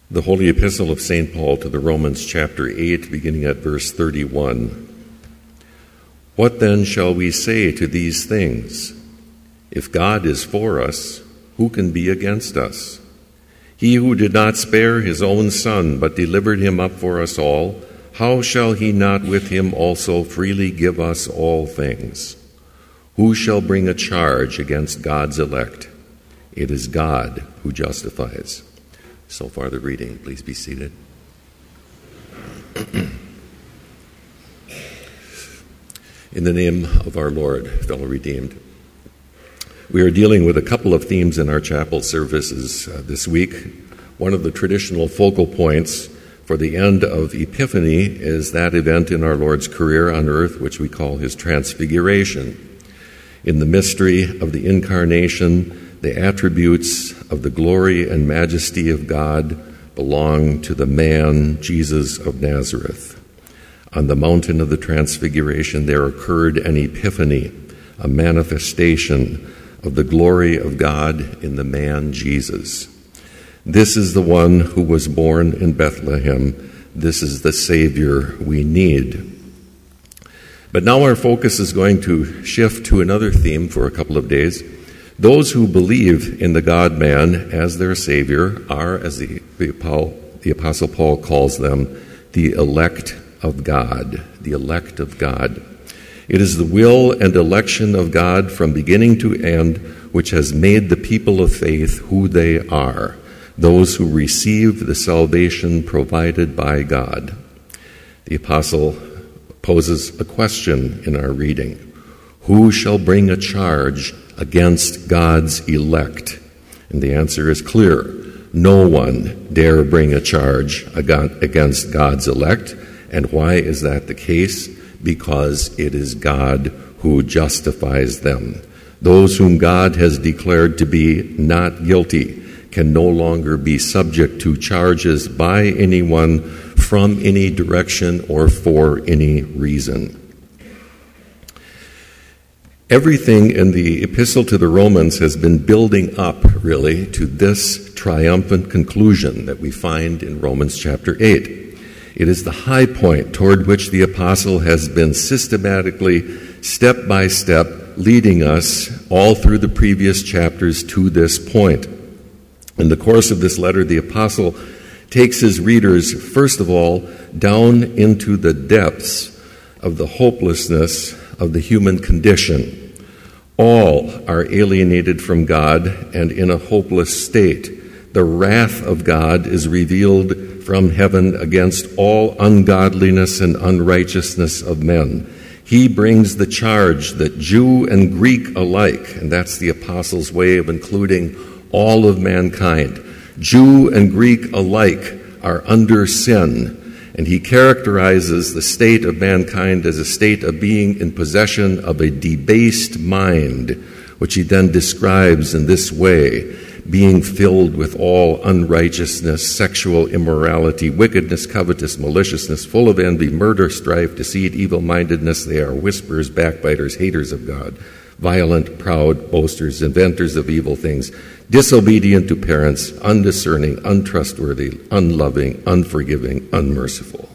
The Holy Epistle of St. Paul to the Romans, chapter 8, beginning at verse 31. What then shall we say to these things? If God is for us, who can be against us? He who did not spare his own Son, but delivered him up for us all, how shall he not with him also freely give us all things? Who shall bring a charge against God's elect? It is God who justifies. So far the reading. Please be seated. In the name of our Lord, fellow redeemed. We are dealing with a couple of themes in our chapel services this week. One of the traditional focal points for the end of Epiphany is that event in our Lord's career on earth, which we call his transfiguration. In the mystery of the incarnation, the attributes of the glory and majesty of God belong to the man, Jesus of Nazareth. On the mountain of the Transfiguration, there occurred an epiphany, a manifestation of the glory of God in the man, Jesus. This is the one who was born in Bethlehem. This is the Savior we need. But now our focus is going to shift to another theme for a couple of days. Those who believe in the God-man as their Savior are, as the Apostle Paul calls them, the elect of God. The elect of God. It is the will and election of God from beginning to end which has made the people of faith who they are, those who receive the salvation provided by God. The Apostle poses a question in our reading. Who shall bring a charge against God's elect? And the answer is clear. No one dare bring a charge against God's elect. And why is that the case? Because it is God who justifies them. Those whom God has declared to be not guilty can no longer be subject to charges by anyone from any direction or for any reason. Everything in the Epistle to the Romans has been building up, really, to this triumphant conclusion that we find in Romans chapter 8. It is the high point toward which the apostle has been systematically, step by step, leading us all through the previous chapters to this point. In the course of this letter, the apostle takes his readers, first of all, down into the depths of the hopelessness of the human condition. All are alienated from God and in a hopeless state. The wrath of God is revealed from heaven against all ungodliness and unrighteousness of men. He brings the charge that Jew and Greek alike, and that's the apostle's way of including all of mankind, Jew and Greek alike are under sin. And he characterizes the state of mankind as a state of being in possession of a debased mind, which he then describes in this way: being filled with all unrighteousness, sexual immorality, wickedness, covetous, maliciousness, full of envy, murder, strife, deceit, evil-mindedness. They are whisperers, backbiters, haters of God, violent, proud, boasters, inventors of evil things, disobedient to parents, undiscerning, untrustworthy, unloving, unforgiving, unmerciful.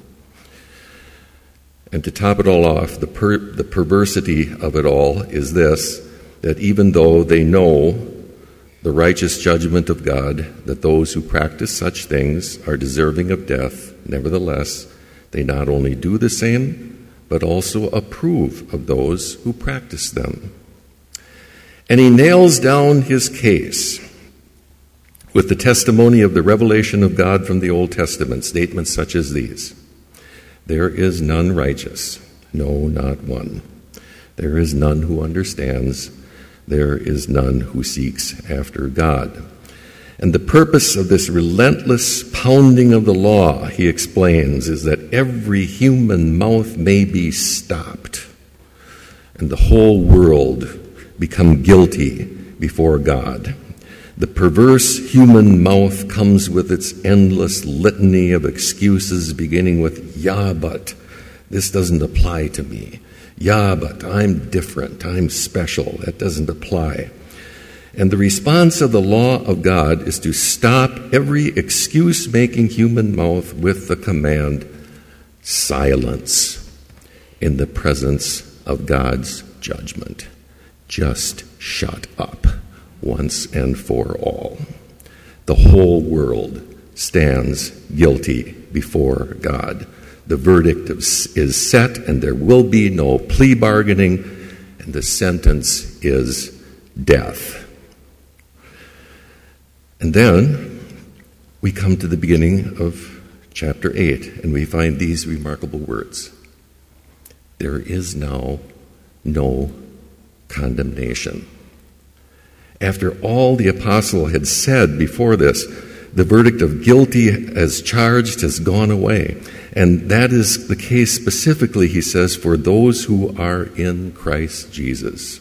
And to top it all off, the perversity of it all is this, that even though they know the righteous judgment of God, that those who practice such things are deserving of death, nevertheless, they not only do the same, but also approve of those who practice them. And he nails down his case with the testimony of the revelation of God from the Old Testament, statements such as these: there is none righteous, no, not one. There is none who understands. There is none who seeks after God. And the purpose of this relentless pounding of the law, he explains, is that every human mouth may be stopped and the whole world become guilty before God. The perverse human mouth comes with its endless litany of excuses, beginning with, yeah, but this doesn't apply to me. Yeah, but I'm different. I'm special. That doesn't apply. And the response of the law of God is to stop every excuse-making human mouth with the command, silence, in the presence of God's judgment. Just shut up once and for all. The whole world stands guilty before God. The verdict is set, and there will be no plea bargaining, and the sentence is death. And then we come to the beginning of chapter 8, and we find these remarkable words. There is now no condemnation. After all the apostle had said before this, the verdict of guilty as charged has gone away. And that is the case specifically, he says, for those who are in Christ Jesus.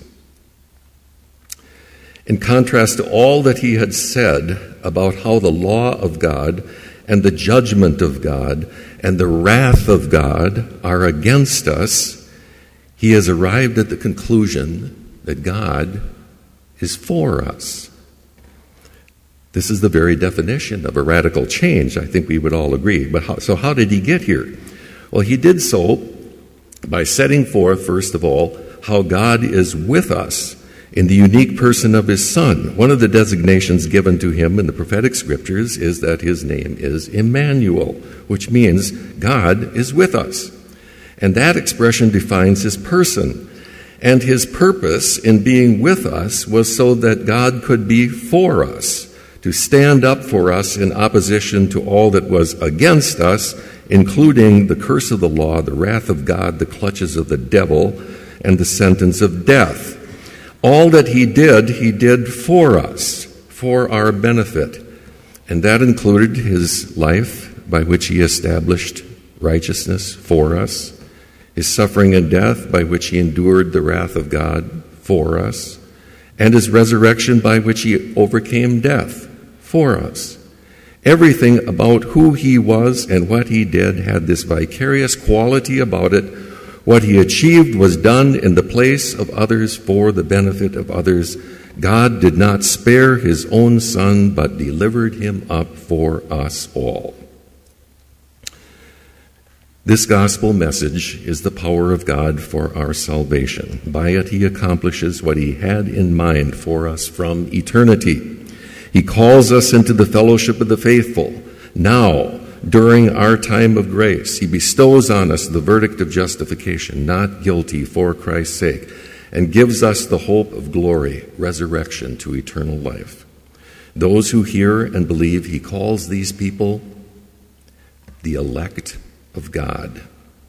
In contrast to all that he had said about how the law of God and the judgment of God and the wrath of God are against us, he has arrived at the conclusion that God is for us. This is the very definition of a radical change. I think we would all agree. But how did he get here? Well, he did so by setting forth, first of all, how God is with us in the unique person of his Son. One of the designations given to him in the prophetic scriptures is that his name is Emmanuel, which means God is with us. And that expression defines his person. And his purpose in being with us was so that God could be for us, to stand up for us in opposition to all that was against us, including the curse of the law, the wrath of God, the clutches of the devil, and the sentence of death. All that he did for us, for our benefit. And that included his life, by which he established righteousness for us, his suffering and death, by which he endured the wrath of God for us, and his resurrection, by which he overcame death for us. Everything about who he was and what he did had this vicarious quality about it. What he achieved was done in the place of others for the benefit of others. God did not spare his own Son, but delivered him up for us all. This gospel message is the power of God for our salvation. By it he accomplishes what he had in mind for us from eternity. He calls us into the fellowship of the faithful. Now, during our time of grace, he bestows on us the verdict of justification, not guilty for Christ's sake, and gives us the hope of glory, resurrection to eternal life. Those who hear and believe, he calls these people the elect of God.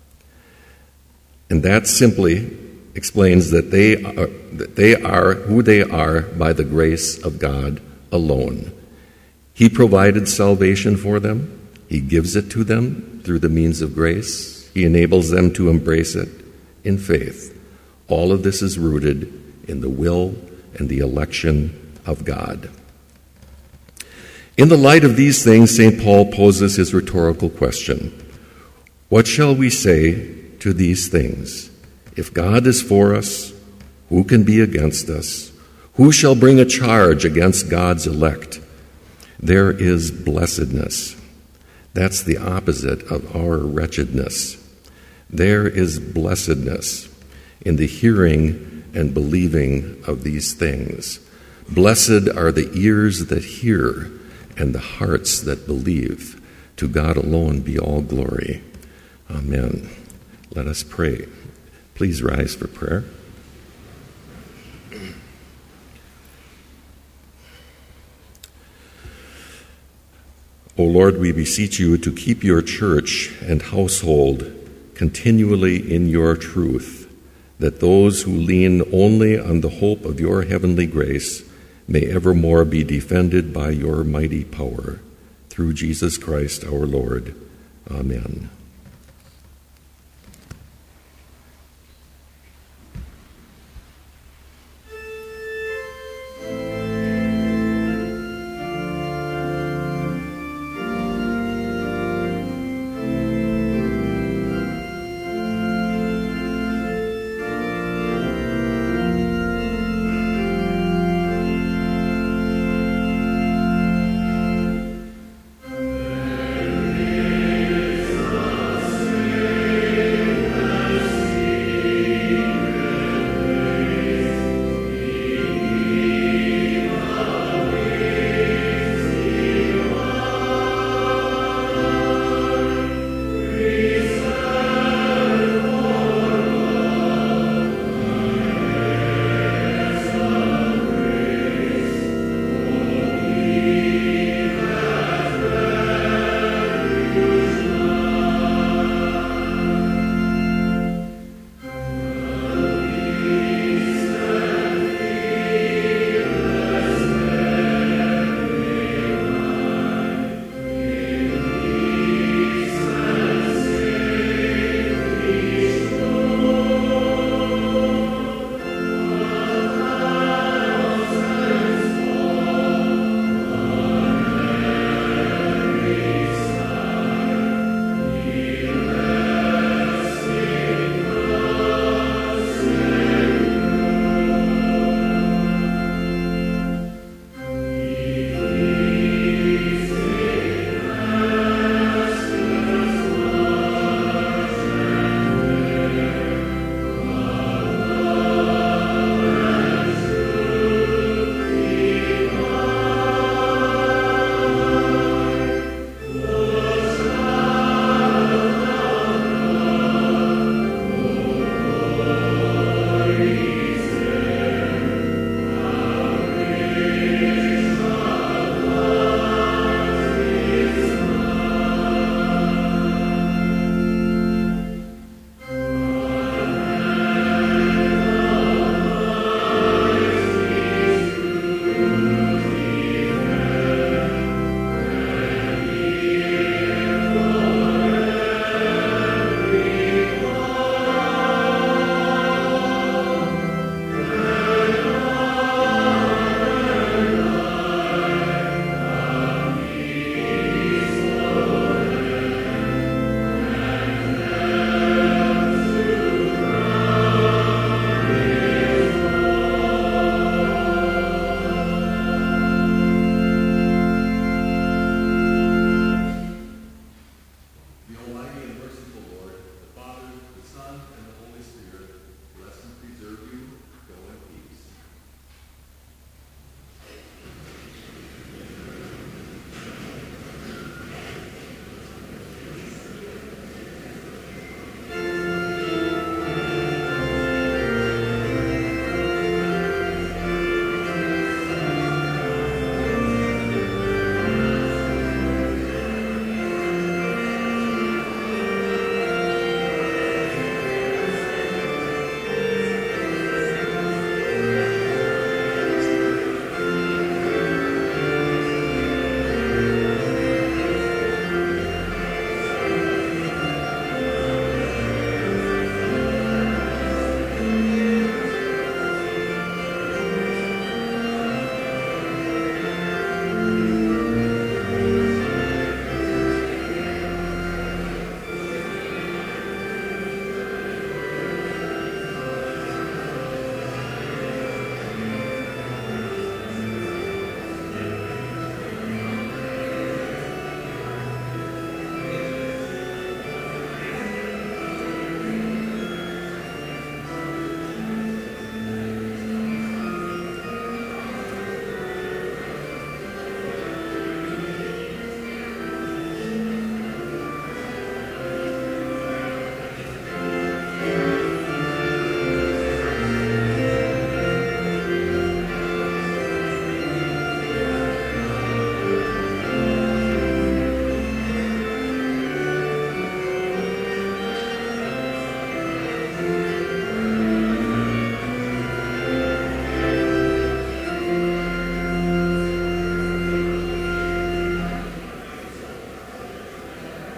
And that simply explains that they are who they are by the grace of God alone. He provided salvation for them. He gives it to them through the means of grace. He enables them to embrace it in faith. All of this is rooted in the will and the election of God. In the light of these things, St. Paul poses his rhetorical question. What shall we say to these things? If God is for us, who can be against us? Who shall bring a charge against God's elect? There is blessedness. That's the opposite of our wretchedness. There is blessedness in the hearing and believing of these things. Blessed are the ears that hear and the hearts that believe. To God alone be all glory. Amen. Let us pray. Please rise for prayer. O Lord, we beseech you to keep your church and household continually in your truth, that those who lean only on the hope of your heavenly grace may evermore be defended by your mighty power. Through Jesus Christ our Lord. Amen.